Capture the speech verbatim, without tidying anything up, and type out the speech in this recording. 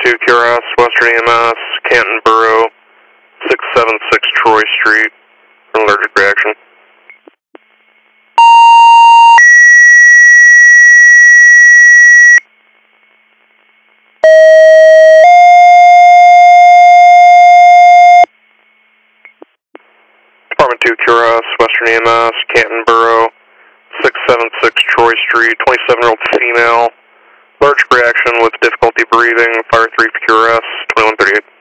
two Q R S, Western E M S, Canton Borough, six seven six Troy Street, an allergic reaction. Department two Q R S, Western E M S, Canton Borough, six seven six Troy Street, twenty-seven-year-old female, allergic reaction with difficulty breathing, fire three for Q R S, twenty-one thirty-eight.